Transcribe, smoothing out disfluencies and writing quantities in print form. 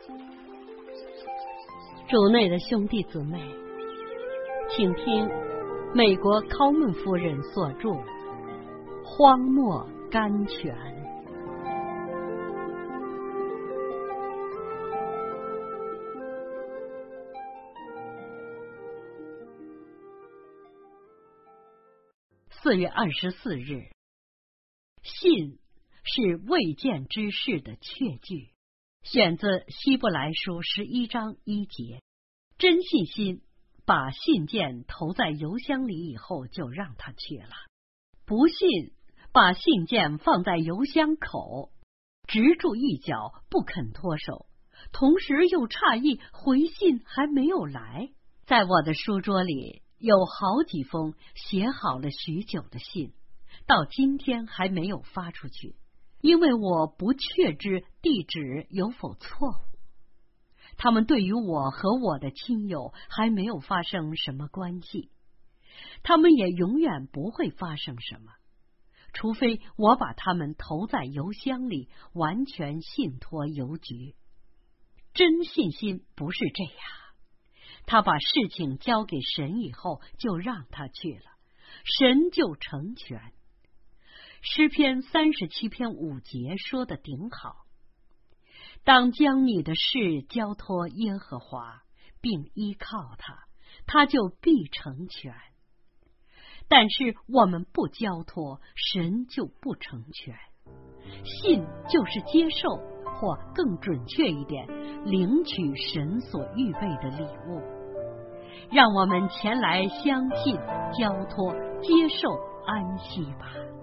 主内的兄弟姊妹，请听美国考门夫人所著《荒漠甘泉》。4月24日，信是未见之事的确据，选自希伯来书11章1节。真信心把信件投在邮箱里以后就让他去了，不信把信件放在邮箱口，执住一角不肯脱手，同时又诧异回信还没有来。在我的书桌里有好几封写好了许久的信，到今天还没有发出去，因为我不确知地址有否错误。他们对于我和我的亲友还没有发生什么关系，他们也永远不会发生什么，除非我把他们投在邮箱里，完全信托邮局。真信心不是这样，他把事情交给神以后，就让他去了，神就成全。诗篇37篇5节说的顶好，当将你的事交托耶和华，并依靠他，他就必成全。但是我们不交托，神就不成全。信就是接受，或更准确一点，领取神所预备的礼物。让我们前来相信、交托、接受、安息吧。